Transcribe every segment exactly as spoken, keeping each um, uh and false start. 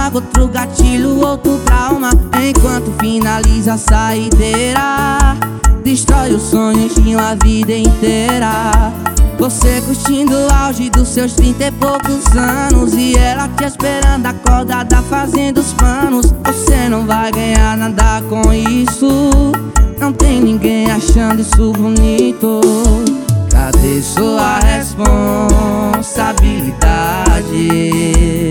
logo outro gatilho, outro trauma. Enquanto finaliza a saideira, destrói os sonhos de uma vida inteira. Você curtindo o auge dos seus trinta e poucos anos, e ela te esperando acordada fazendo os planos. Você não vai ganhar nada com isso, não tem ninguém achando isso bonito. Cadê sua responsabilidade?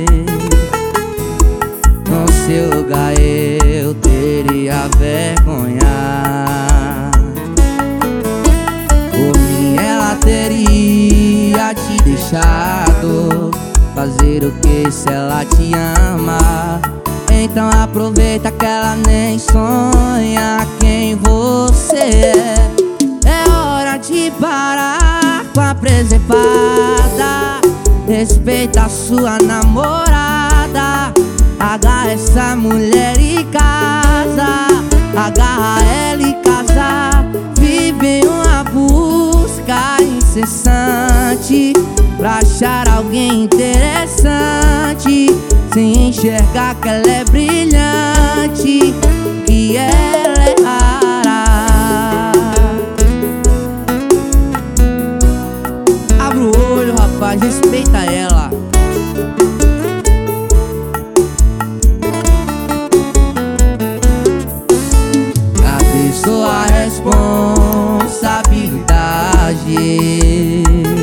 No seu lugar eu teria vergonha. Por mim ela teria te deixado fazer o que se ela te ama. Então aproveita que ela nem sonha quem você é. É hora de parar com a presepada. Respeita a sua namorada. Agarra essa mulher e casa. Agarra ela e casa. Vive em uma busca incessante pra achar alguém interessante, sem enxergar que ela é brilhante, que ela é rara. Abre o olho, rapaz, respeita ela. Cadê sua responsabilidade?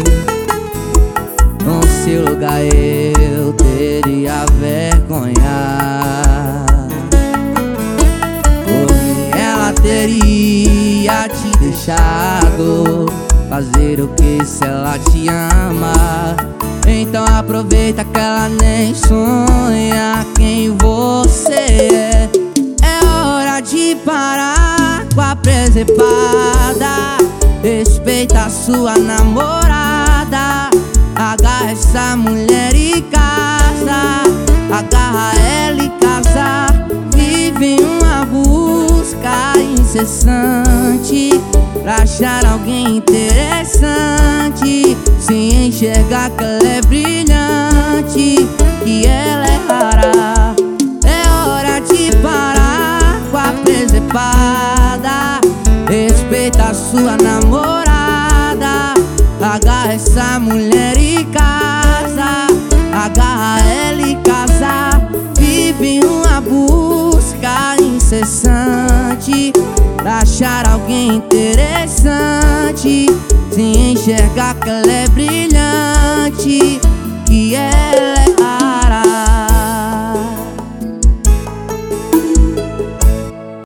No seu lugar eu teria vergonha. Por mim ela teria te deixado fazer o que se ela te ama. Então aproveita que ela nem sonha quem você é. É hora de parar com a presepada. Respeita a sua namorada. Agarra essa mulher e casa. Agarra ela e casa. Vive em uma busca incessante pra achar alguém interessante, sem enxergar que ela é brilhante, que ela é rara. É hora de parar com a presepada. Respeita a sua namorada. Agarra essa mulher e casa. Agarra ela e casa. Vive em uma busca incessante pra achar alguém interessante, sem enxergar que ela é brilhante, que